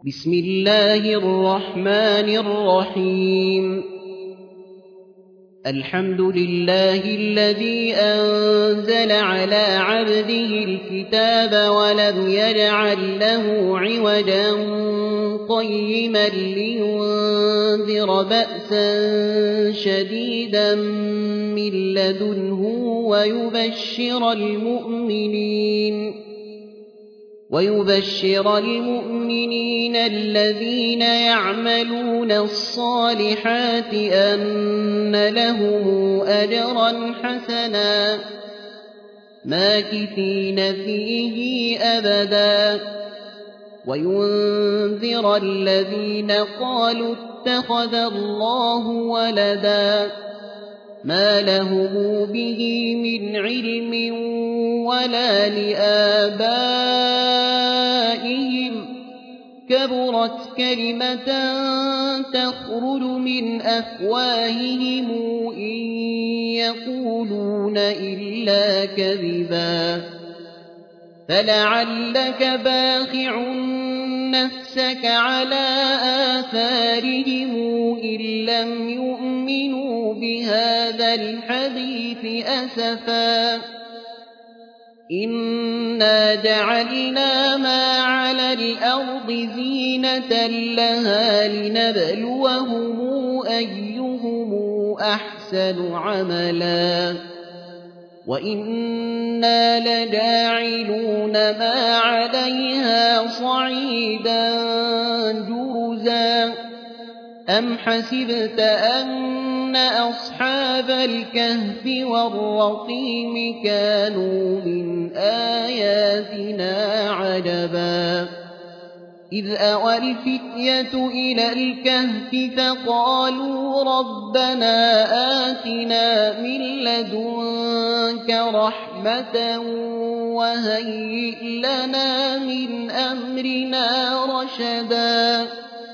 بسم الله الرحمن الرحيم الحمد لله الذي أنزل على عبده الكتاب ولم يجعل له عوجا قيما لينذر بأسا شديدا من لدنه ويبشر المؤمنين الذين يعملون الصالحات أن لهم أجرا حسنا ماكثين فيه أبدا وينذر الذين قالوا اتخذ الله ولدا ما لهم به من علم ولا لآبائهم كبرت كلمة تخرج من أفواههم إن يقولون إلا كذبا فلعلك باخع نفسك على آثارهم إن لم يؤمنوا بهذا الحديث أسفا إنا جعلنا ما على الأرض زينة لها لنبلوهم أيهم أحسن عملا وإنا لجاعلون ما عليها صعيدا جرزا أم حسبت أن أصحاب الكهف والرقيم كانوا من آياتنا عجبا إذ أوى الفتية إلى الكهف فقالوا ربنا آتنا من لدنك رحمة وهيئ لنا من أمرنا رشدا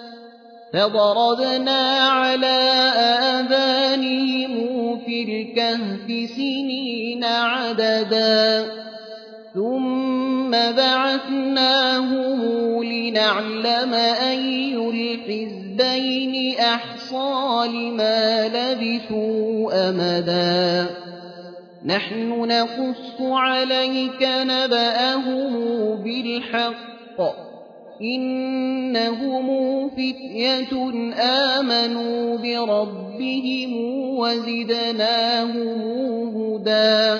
فضربنا على آذانهم في الكهف سنين عددا ثم بعثناهم لنعلم أي الحزبين أحصى لما لبثوا أمدا نحن نقص عليك نبأهم بالحق إنهم فتية آمنوا بربهم وزدناهم هدى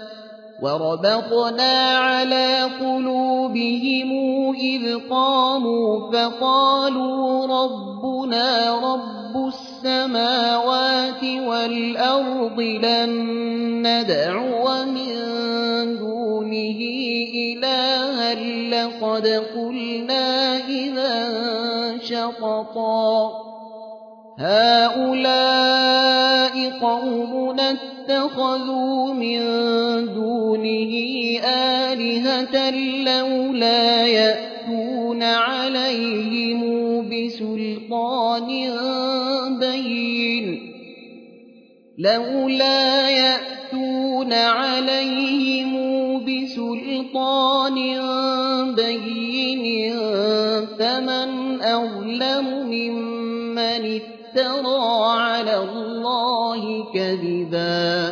وربطنا على قلوبهم إذ قاموا فقالوا ربنا رب السماوات والأرض لن ندعو من دونه إلها لقد قلنا إذا شططا هؤلاء قومنا اتخذوا من دونه آلهة لولا يأتون عليهم بسلطان بين فمن أظلم ممن افترى على الله كذبا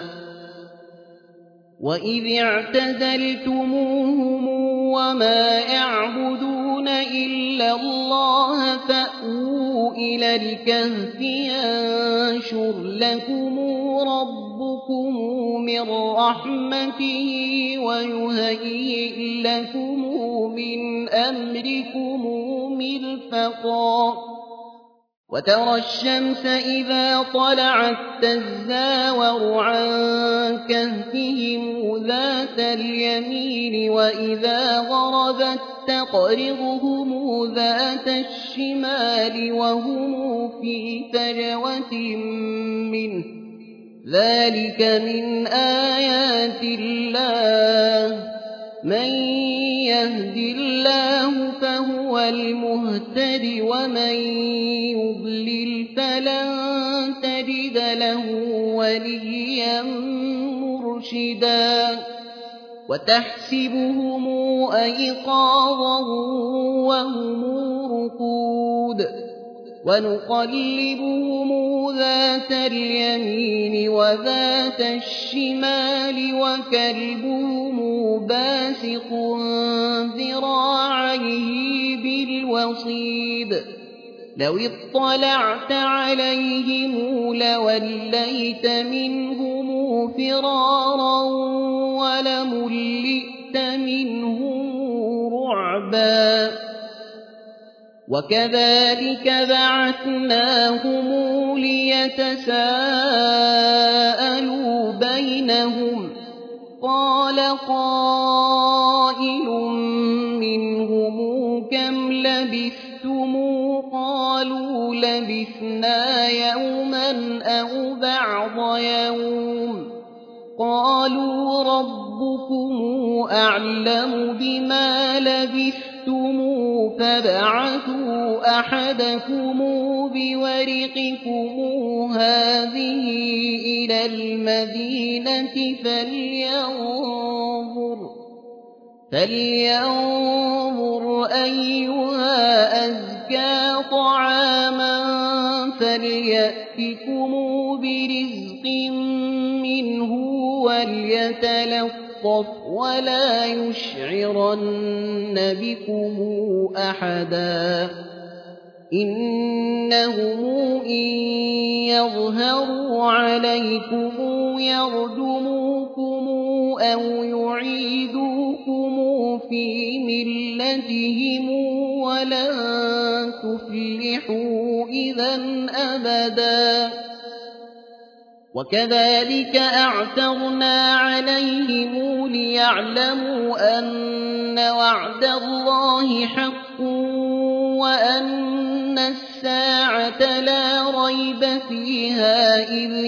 وإذ اعتزلتموهم وما يعبدون إلا الله فأووا إلى الكهف ينشر لكم ربكم من رحمته ويهيئ لكم من أمركم مرفقا وترى الشمس إذا طلعت تزاور عن كهفهم ذات اليمين وإذا غربت تقرضهم ذات الشمال وهم في فجوة منه ذلك من آيات الله من يهد الله فهو المهتد ومن يضلل فلن تجد له وليا مرشدا وتحسبهم أيقاظا وهم رقود ونقلبهم ذات اليمين وذات الشمال وكلبهم باسط ذراعيه بالوصيد لو اطلعت عليهم لوليت منهم فرارا ولملئت منهم رعبا وكذلك بعثناهم ليتساءلوا بينهم قال قائل منهم كم لبثتم قالوا لبثنا يوما أو بعض يوم قالوا ربكم أعلم بما لبثتم فابعثوا أحدكم بورقكم هذه إلى المدينة فلينظر أيها أزكى طعاما فليأتكم برزق منه وليتلطف ولا يشعرن بكم أحدا إنهم إن يظهروا عليكم يرجموكم أو يعيدوكم في ملتهم ولن تفلحوا إذا أبدا وكذلك أعثرنا عليهم ليعلموا أن وعد الله حق وأن الساعة لا ريب فيها إذ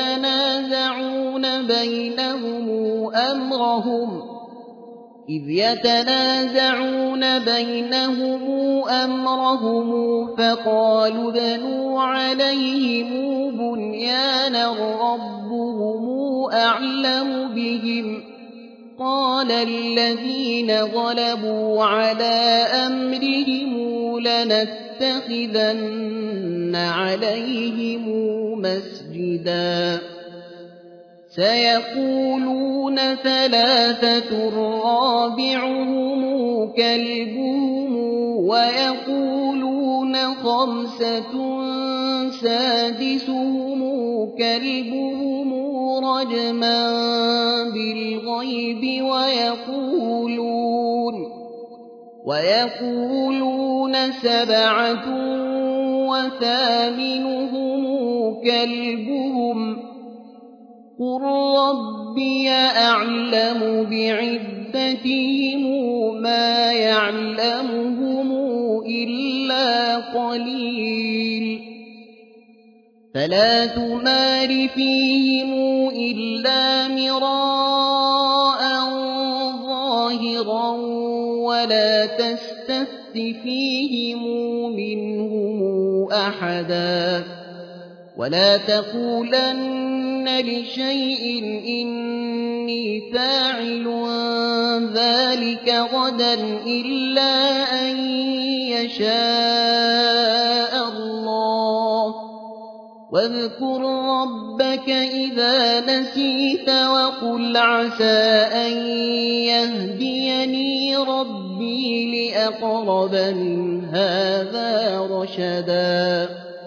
يتنازعون بينهم أمرهم فقالوا ابنوا عليهم بنيانا ربهم أعلم بهم قال الذين غلبوا على أمرهم لنتخذن عليهم مسجدا سيقولون ثلاثة رابعهم كلبهم ويقولون خمسة سادسهم كلبهم رجما بالغيب ويقولون سبعة وثامنهم كلبهم قل ربي أعلم بعدتهم ما يعلمهم إلا قليل فلا تمار فيهم إلا مراء ظاهرا ولا تستفت فيهم منهم أحدا ولا تقولن لشيء إني فاعل ذلك غدا إلا أن يشاء الله واذكر ربك إذا نسيت وقل عسى أن يهديني ربي لأقرب من هذا رشدا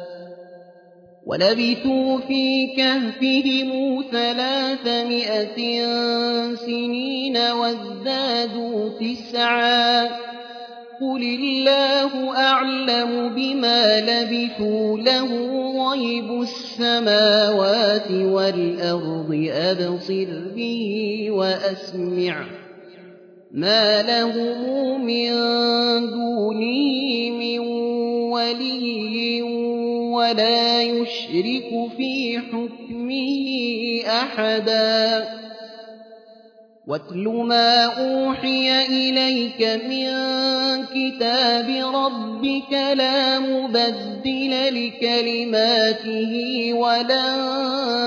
ولبثوا في كهفهم 300 سنين وازدادوا 9 قل الله أعلم بما لبثوا له غيب السماوات والأرض أبصر به وأسمع ما لهم من دونه من ولي ولا يشرك في حكمه أحدا واتل ما أوحي إليك من كتاب ربك لا مبدل لكلماته ولن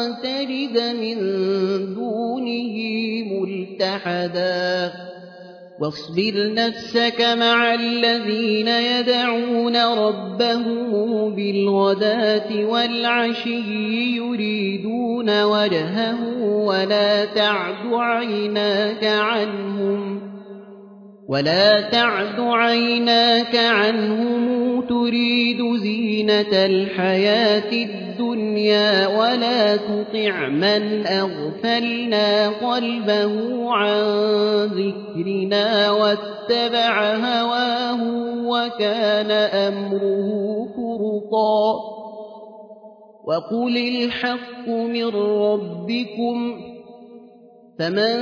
تجد من دونه ملتحدا واصبر نفسك مع الذين يدعون ربهم بالغداة والعشي يريدون وجهه ولا تعد عيناك عنهم تريد زينة الحياة الدنيا ولا تطع من أغفلنا قلبه عن ذكرنا واتبع هواه وكان أمره فرطا وقل الحق من ربكم فمن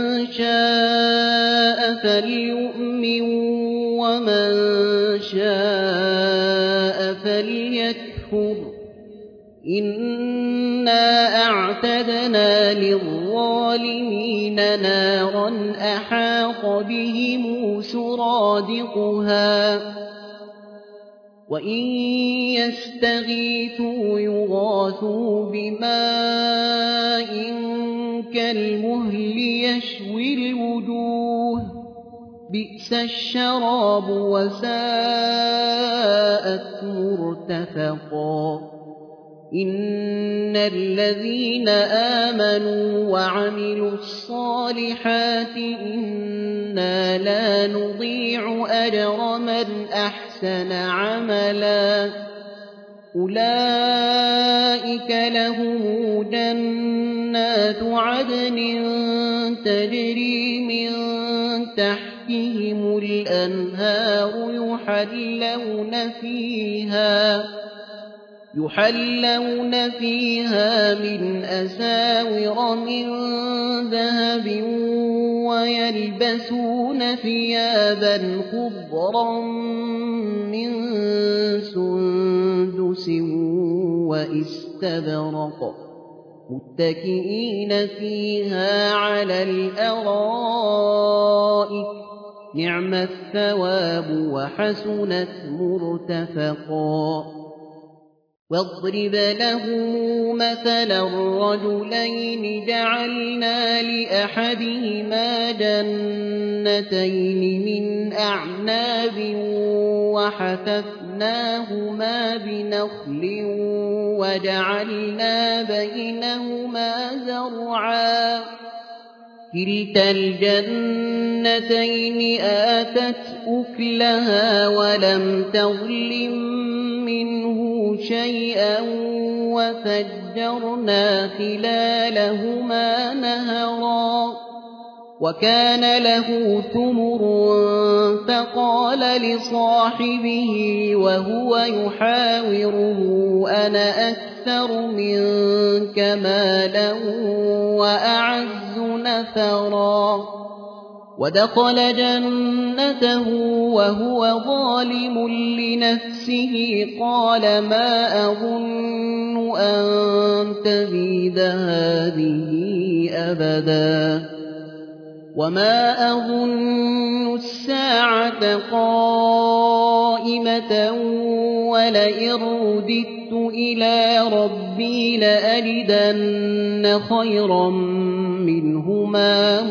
شاء فليؤمن ومن شاء فليكفر إنا أعتدنا للظالمين نارا أحاط بهم سرادقها وإن يستغيثوا يغاثوا بماء كالمهل يشوي الوجوه بئس الشراب وساءت مرتفقا إن الذين آمنوا وعملوا الصالحات إنا لا نضيع أجر من أحسن عملا أولئك لهم جنات عدن تجري من تحتهم الأنهار يحلون فيها من أساور من ذهب ويلبسون ثيابا خضرا من سندس واستبرق متكئين فيها على الأرائك نعم الثواب وحسنت مرتفقا واضرب لهم مثلا رجلين جعلنا لأحدهما جنتين من أعناب وحففناهما بنخل وجعلنا بينهما زرعا كلتا الجنتين آتت أكلها ولم تظلم منه شيئا وفجرنا خلالهما نهرا وكان له ثمر فقال لصاحبه وهو يحاوره أنا أكثر منك مالا وأعز نفرا ودخل جنته وهو ظالم لنفسه قال ما أظن أن تبيد هذه أبدا وما أظن الساعة قائمة ولئن رددت إلى ربي لأجدن خيرا منهما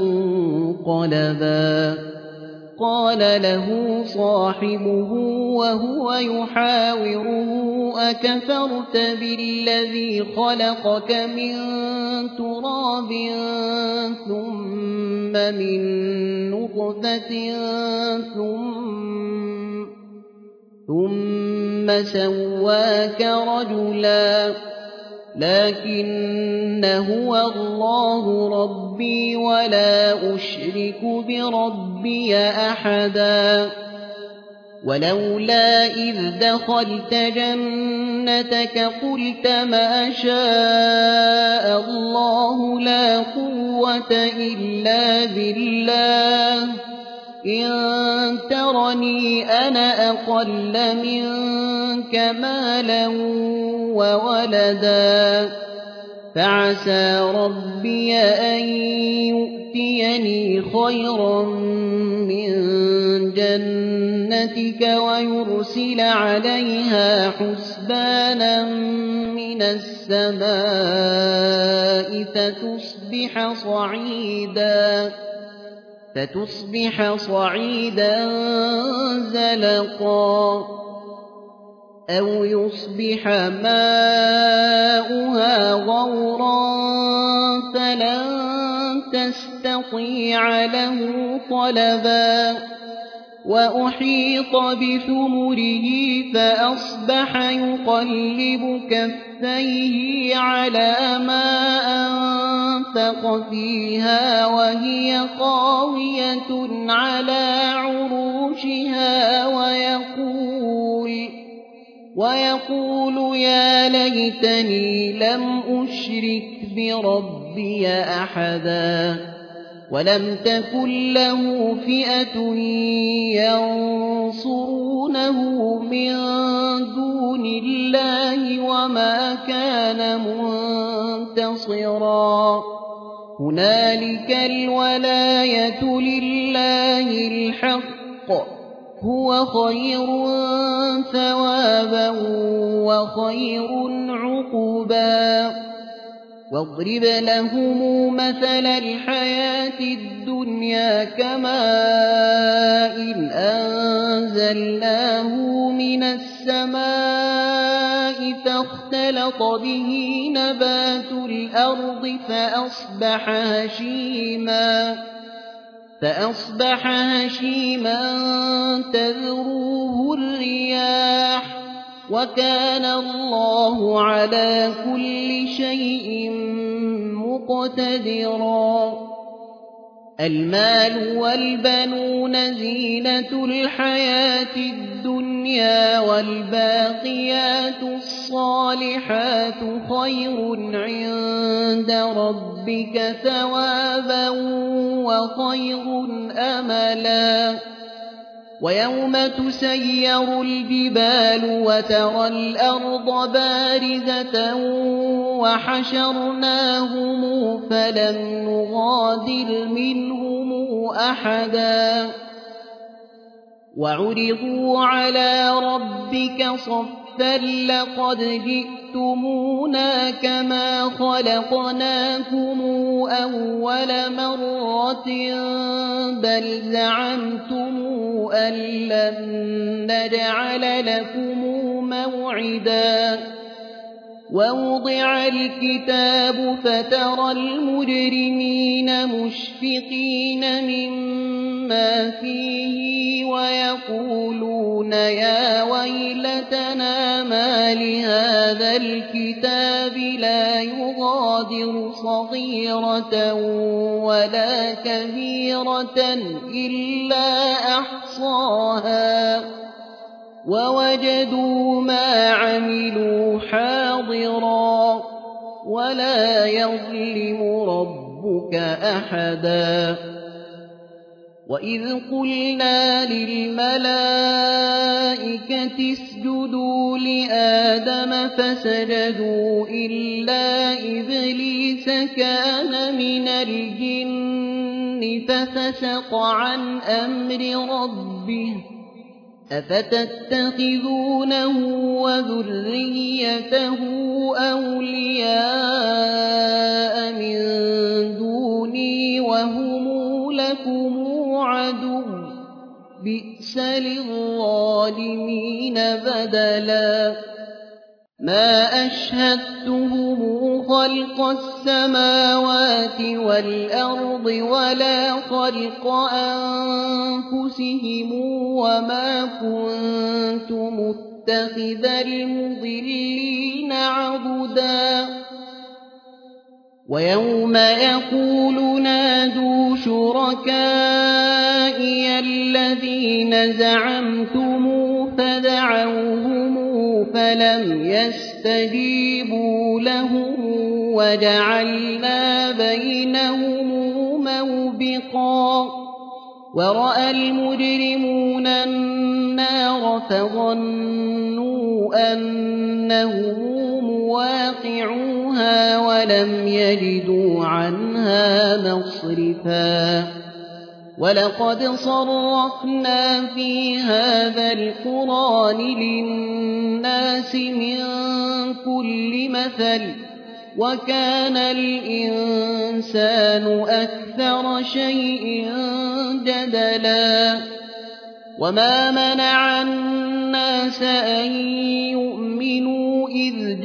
منقلبا قال له صاحبه وهو يحاوره أكفرت بالذي خلقك من تراب ثم من نطفة ثم سواك رجلا لكن هو الله ربي ولا أشرك بربي أحدا ولولا إذ دخلت جنتك قلت ما شاء الله لا قوة إلا بالله إن ترني أنا أقل منك مالا وولدا فعسى ربي أن يؤتيني خيرا من جنتك ويرسل عليها حسبانا من السماء فتصبح صعيدا فتصبح صعيدا زلقا أو يصبح ماؤها غورا فلن تستطيع له طلبا وأحيط بثمره فأصبح يقلب كفيه على ما أنفق فيها وهي خاوية على عروشها ويقول يا ليتني لم أشرك بربي أحدا ولم تكن له فئة ينصرونه من دون الله وما كان منتصرا هنالك الولاية لله الحق هو خير ثوابا وخير عقبا واضرب لهم مثل الحياة الدنيا كماء أنزلناه من السماء فاختلط به نبات الأرض فأصبح هشيما تذروه الرياح وكان الله على كل شيء مقتدرا المال والبنون زينة الحياة الدنيا والباقيات الصالحات خير عند ربك ثوابا وخير أملا ويوم تسير الجبال وترى الأرض بارزة وحشرناهم فلم نغادر منهم أحدا وعرضوا على ربك صفا لقد جئتمونا كما خلقناكم أول مرة بل زعمتم أن لن نجعل لكم موعدا ووضع الكتاب فترى المجرمين مشفقين مما فيه ويقولون يا ويلتنا ما لهذا الكتاب لا يغادر صغيرة ولا كبيرة إلا أحصاها ووجدوا ما عملوا حاضرا ولا يظلم ربك أحدا وإذ قلنا للملائكة اسجدوا لآدم فسجدوا إلا إبليس كان من الجن ففسق عن أمر ربه أفتتخذونه وذريته أولياء من دوني وهم لكم عدو بئس للظالمين بدلا ما أشهدتهم خلق السماوات والأرض ولا خلق أنفسهم وما كنت متخذ المضلين عضدا ويوم يقول نادوا شركائي الذين زعمتم فدعوهم فلم يستجيبوا لهم وجعلنا بينهم موبقا ورأى المجرمون النار فظنوا أنهم مواقعوها ولم يجدوا عنها مصرفا ولقد صرفنا في هذا القرآن للناس من كل مثل وكان الإنسان أكثر شيء جدلا وما منع الناس أن يؤمنوا إذ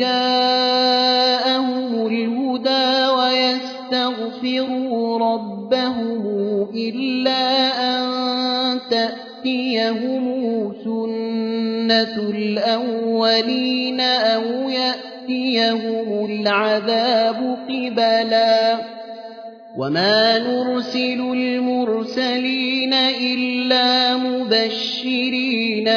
جاءهم الهدى ويستغفروا ربهم إلا أن تأتيهم سنة الأولين أو يأتيهم العذاب قبلا وما نرسل المرسلين إلا مبشرين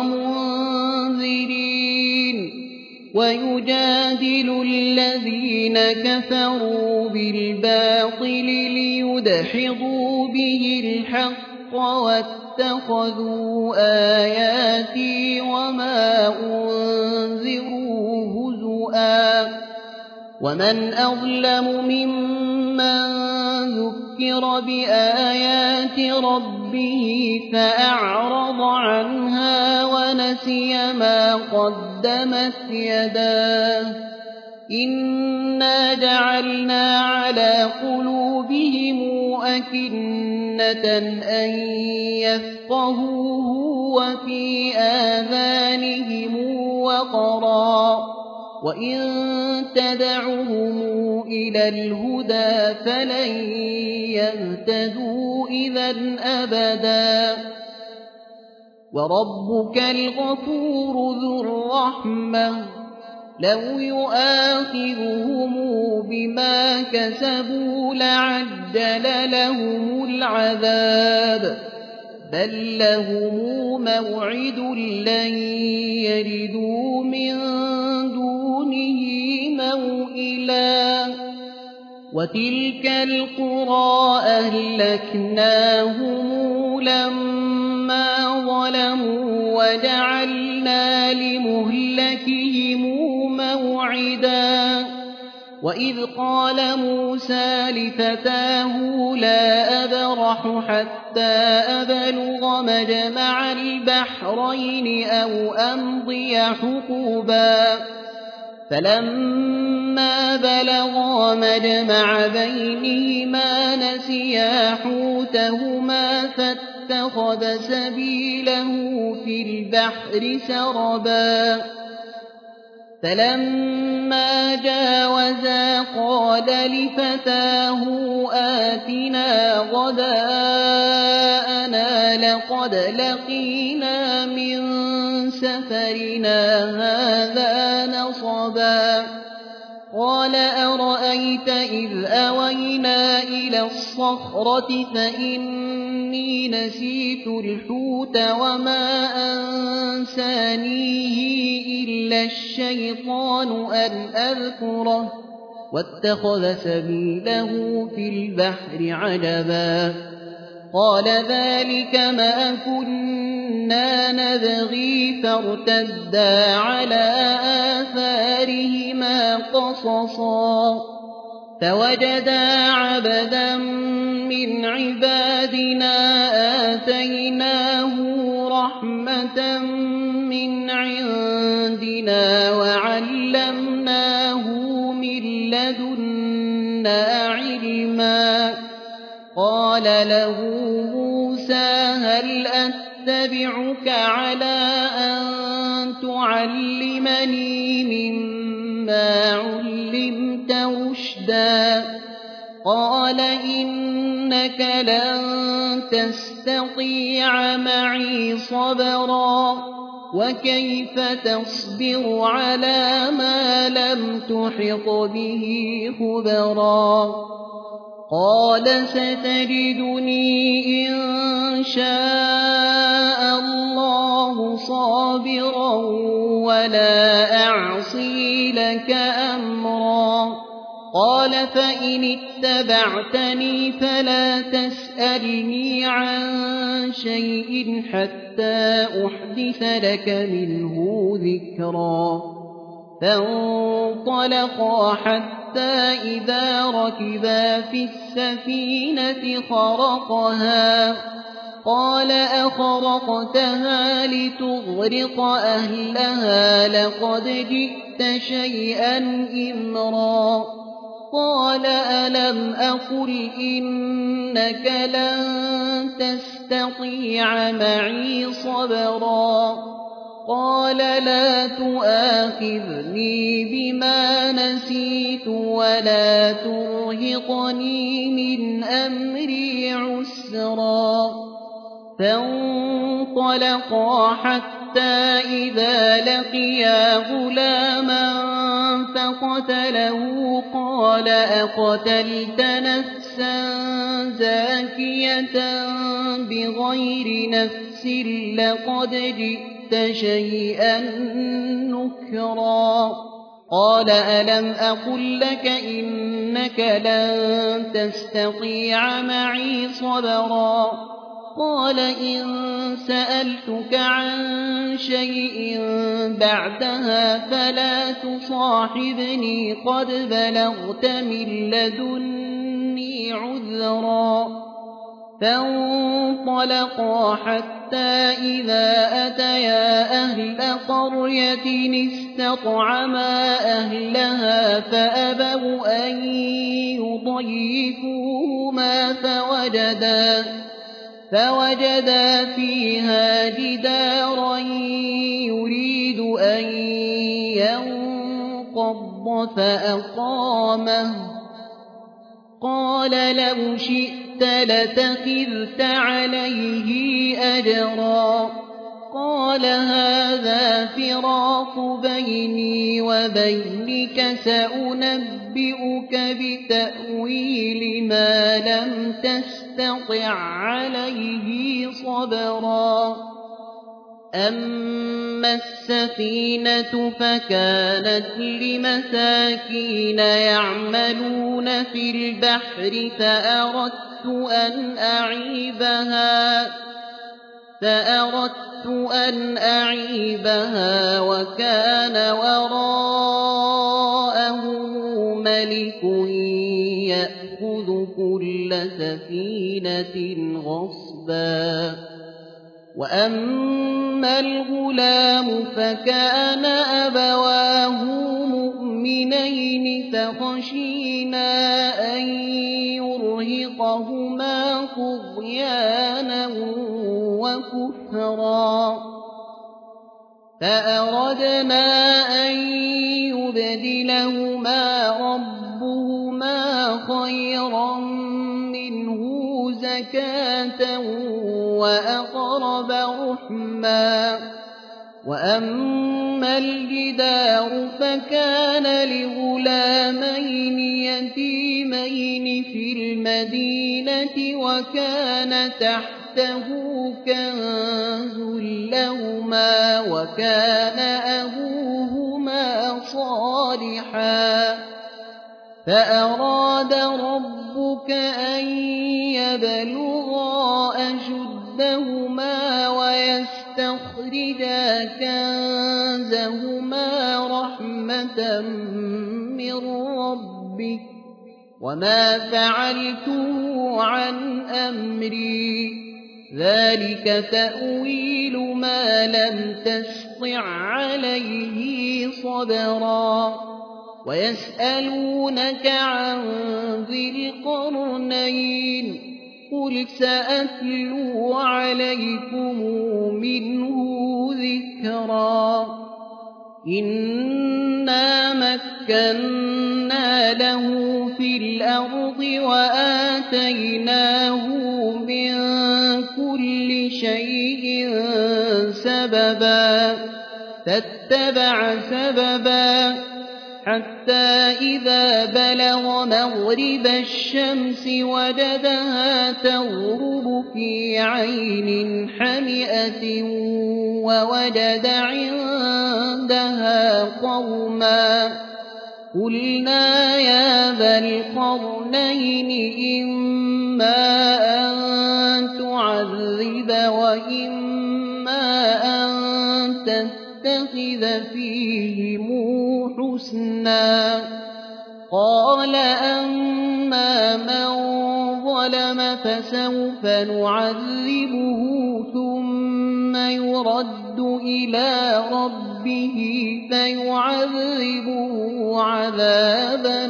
ومنذرين ويجادل الذين كفروا بالباطل ليدحضوا به الحق واتخذوا آياتي وما أنذروا هزؤا ومن أظلم ممن ذكر بآيات ربه فأعرض عنها ونسي ما قدمت يداه إنا جعلنا على قلوبهم أكنة أن يفقهوه وفي آذانهم وقرا وإن تدعهم إلى الهدى فلن يهتدوا إذا أبدا وربك الغفور ذو الرحمة لو يؤاخذهم بما كسبوا لعجل لهم العذاب بل لهم موعد لن يجدوا من دونه موئلا وتلك القرى أهلكناهم لما ظلموا وجعلنا لمهلكهم موعدا وإذ قال موسى لفتاه لا أبرح حتى أبلغ مجمع البحرين أو أمضي حقبا فلما بلغا مجمع بينهما نسيا حوتهما فاتخذ سبيله في البحر سربا فلما جاوزا قال لفتاه آتنا غداءنا لقد لقينا من سفرنا هذا نصبا قال أرأيت إذ أوينا إلى الصخرة فإني نسيت الحوت وما أنسانيه إلا الشيطان أن أذكره واتخذ سبيله في البحر عجبا قال ذلك ما كنا نبغي فارتدا على آثارهما قصصا فوجدا عبدا من عبادنا آتيناه رحمة من عندنا وعلمناه من لدنا علما قال له موسى هل أتبعك على أن تعلمني مما علمت رشدا قال إنك لن تستطيع معي صبرا وكيف تصبر على ما لم تحط به خبرا قال ستجدني إن شاء الله صابرا ولا أعصي لك أمرا قال فإن اتبعتني فلا تسألني عن شيء حتى أحدث لك منه ذكرا فانطلقا حتى إذا ركبا في السفينة قال أخرقتها لتغرق أهلها لقد جئت شيئا إمرا قال ألم أقل إنك لن تستطيع معي صبرا قال لا تؤاخذني بما نسيت ولا ترهقني من أمري عسرا فانطلقا حتى إذا لقيا غلاما فقتله قال أقتلت نفسا زاكية بغير نفس لقد جئت شيئا نكرا قال ألم أقل لك إنك لن تستطيع معي صبرا قال إن سألتك عن شيء بعدها فلا تصاحبني قد بلغت من لدني عذرا فانطلقا حتى إذا أتيا أهل قرية استطعما أهلها فأبوا أن يضيفوهما فوجدا فيها جدارا يريد أن ينقض فأقامه قال لو شئت لتخذت عليه أجرا قال هذا فراق بيني وبينك سأنبئك بتأويل ما لم تستطع عليه صبرا أما السفينة فكانت لمساكين يعملون في البحر فأردت أن أعيبها وكان وراءه ملك يأخذ كل سفينة غصبا وأما الغلام فكان أبواه مؤمنين فخشينا أن يرهقهما طغيانا وكفرا فأردنا أن يبدلهما ربهما خيرا منه زكاة وأقرب رحما وأما الجدار فكان لغلامين يتيمين في المدينة وكان تحته كنز لهما وكان أبوهما صالحا فأراد ربك أن يبلغا أشدهما ويستخرجا كنزهما رحمة من ربك وما فعلته عن أمري ذلك تأويل ما لم تسطع عليه صبرا ويسألونك عن ذي القرنين قل سأتلو عليكم منه ذكرا إنا مكنا له في الأرض وآتيناه من كل شيء سببا فاتبع سببا حتى إذا بلغ مغرب الشمس وجدها تغرب في عين حمئة ووجد عندها قوما قلنا يا ذا القرنين إما أن تعذب وإما أن تتخذ فيهم حسنا قال أما من ظلم فسوف نعذبه ثم يرد إلى ربه فيعذبه عذابا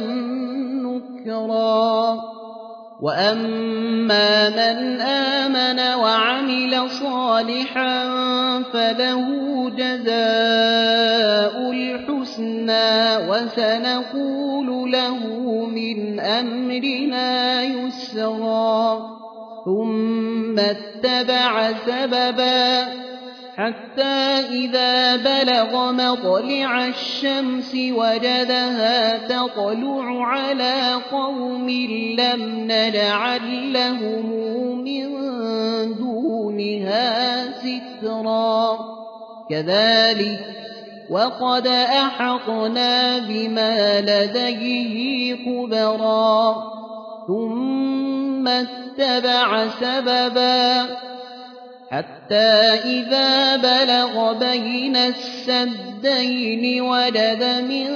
نكرا وأما من آمن وعمل صالحا فله جزاء الحسنى وسنقول له من أمرنا يسرا ثم اتبع سببا حتى إذا بلغ مطلع الشمس وجدها تطلع على قوم لم نجعل لهم من دونها سترا كذلك وقد أحطنا بما لديه خبرا ثم اتبع سببا حتى إذا بلغ بين السدين وجد من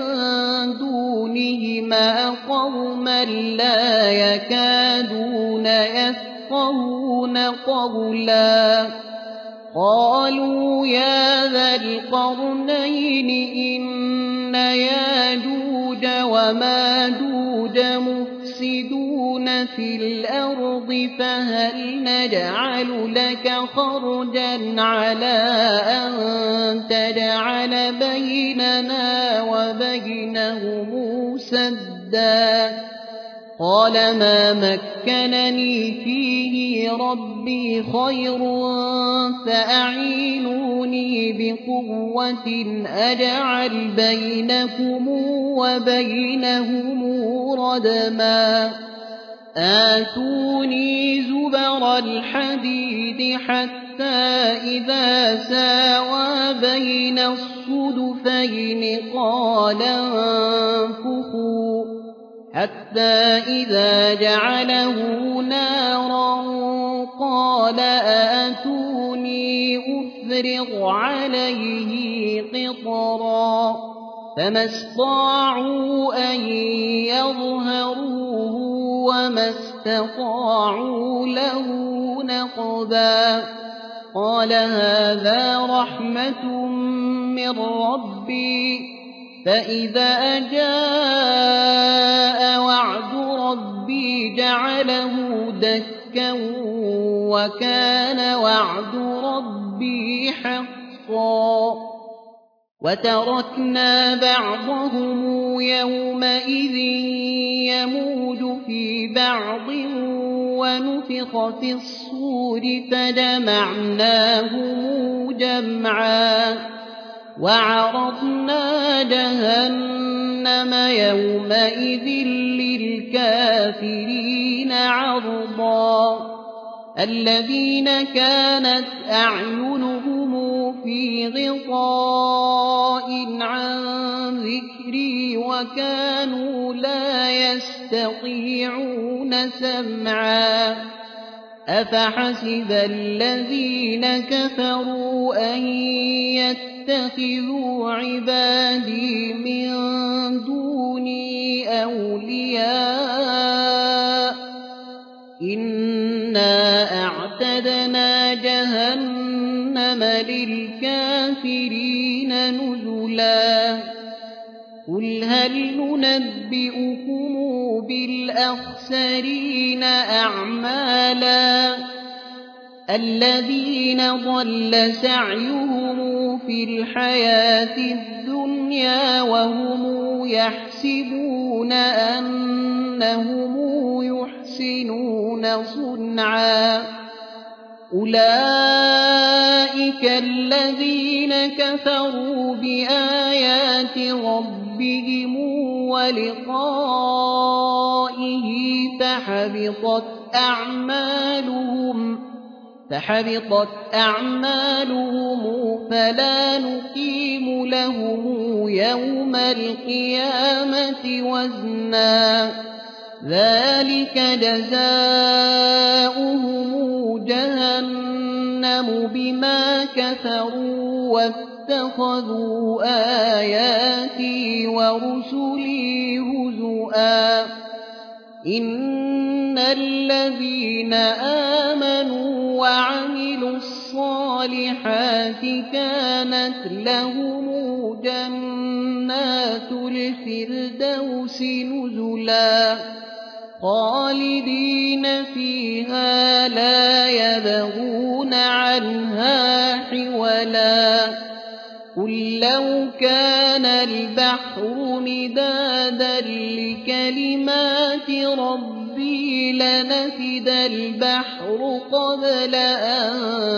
دونهما قوما لا يكادون يفقهون قولا قالوا يا ذا القرنين إن ياجوج وماجوج مفسدون في الأرض فهل نجعل لك خرجا على أن تجعل بيننا وبينهم سدا قال ما مكنني فيه ربي خير فأعينوني بقوة أجعل بينكم وبينهم ردما آتوني زبر الحديد حتى إذا ساوى بين الصدفين قال انفخوا حتى إذا جعله نارا قال آتوني أفرغ عليه قطرا فما استطاعوا أن يظهروه وما استطاعوا له نقبا قال هذا رحمة من ربي فإذا جاء وعد ربي جعله دكا وكان وعد ربي حقا وتركنا بعضهم يومئذ يموج في بعض ونفخ في الصور فجمعناهم جمعا وعرضنا جهنم يومئذ للكافرين عرضا الذين كانت أعينهم في غطاء عن ذكري وكانوا لا يستطيعون سمعا أفحسب الذين كفروا أن يتخذوا عبادي من دوني أولياء إنا أعتدنا جهنم للكافرين نزلا قل هل ننبئكم بالأخسرين أعمالا الذين ضل سعيهم في الحياة الدنيا وهم يحسبون أنهم يحسنون صنعا أولئك الذين كفروا بآيات ربهم ولقائه فحبطت أعمالهم فلا نقيم لهم يوم القيامة وزنا ذلك جزاؤهم جهنم بما كفروا واتخذوا آياتي ورسلي هزؤا إن إن الذين آمنوا وعملوا الصالحات كانت لهم جنات الفردوس نزلا خالدين فيها لا يبغون عنها حولا قل لو كان البحر مدادا لكلمات ربي لنفد البحر قبل أن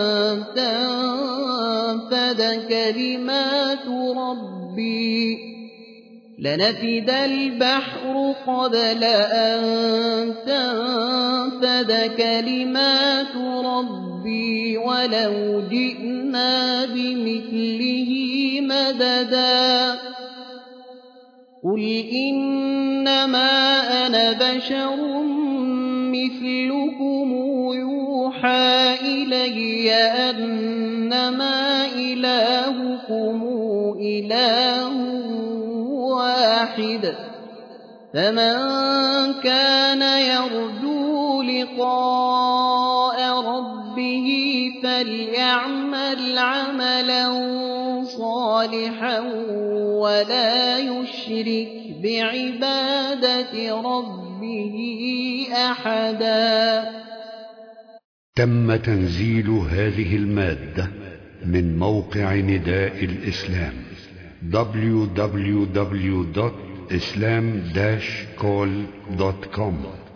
تنفد كلمات ربي ولو جئنا بمثله مددا قل إنما أنا بشر مثلكم يوحى إلي أنما إلهكم إله واحد فمن كان يرجو لقاء ربه فليعمل عملا صالحا ولا يشرك بعبادة ربه أحدا. تم تنزيل هذه المادة من موقع نداء الإسلام www.islam-call.com